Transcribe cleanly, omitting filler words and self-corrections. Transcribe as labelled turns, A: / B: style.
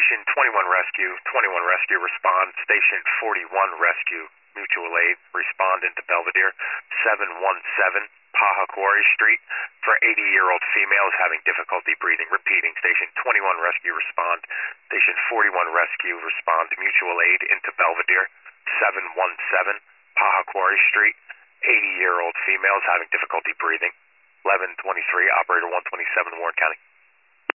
A: Station 21 Rescue, 21 Rescue respond. Station 41 Rescue, mutual aid, respond into Belvedere, 717 Paha Quarry Street for 80-year-old females having difficulty breathing. Repeating, Station 21 Rescue respond. Station 41 Rescue respond, mutual aid into Belvedere, 717 Paha Quarry Street, 80-year-old females having difficulty breathing. 1123, Operator 127, Warren County.